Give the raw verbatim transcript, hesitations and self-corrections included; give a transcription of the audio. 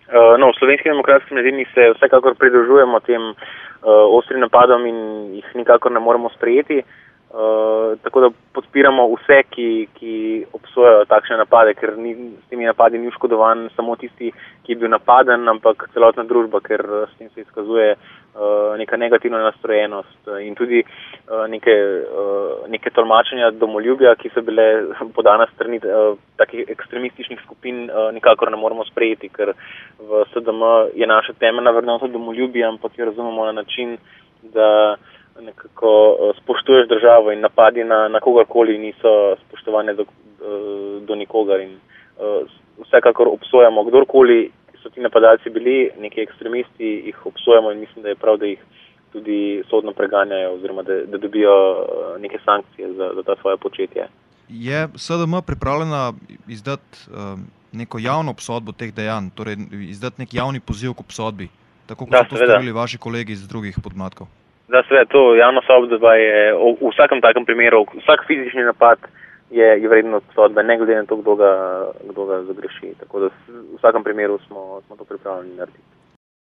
No, v Slovenski demokratski mladini se vsekakor pridružujemo tem uh, ostrim napadom in jih nikakor ne moremo sprejeti. Uh, tako da podpiramo vse, ki, ki obsojajo takšne napade, ker ni, s temi napadi ni oškodovan samo tisti, ki je bil napaden, ampak celotna družba, ker s tem se izkazuje uh, neka negativna nastrojenost in tudi uh, neke, uh, neke tolmačenja domoljubja, ki so bile podane strani uh, takih ekstremističnih skupin, uh, nikakor ne moremo sprejeti, ker v S D M je naša temeljna vrednota domoljubje, ampak jo razumemo na način, da nekako spoštuješ državo in napadi na, na kogarkoli niso spoštovane do, do nikogar in uh, vsekakor obsojamo kdorkoli so ti napadalci bili, neki ekstremisti, jih obsojamo in mislim, da je prav, da jih tudi sodno preganjajo oziroma da, da dobijo neke sankcije za, za ta svoje početje. Je S D M pripravljena izdati uh, neko javno obsodbo teh dejanj, torej izdati nek javni poziv k obsodbi, tako kot da, so to storili vaši kolegi iz drugih podmladkov? Da, seveda, to javna obsodba je v vsakem takem primeru, vsak fizični napad je, je vredno obsodbe, ne glede na to, kdo ga, kdo ga zagreši. Tako da v vsakem primeru smo, smo to pripravljeni narediti.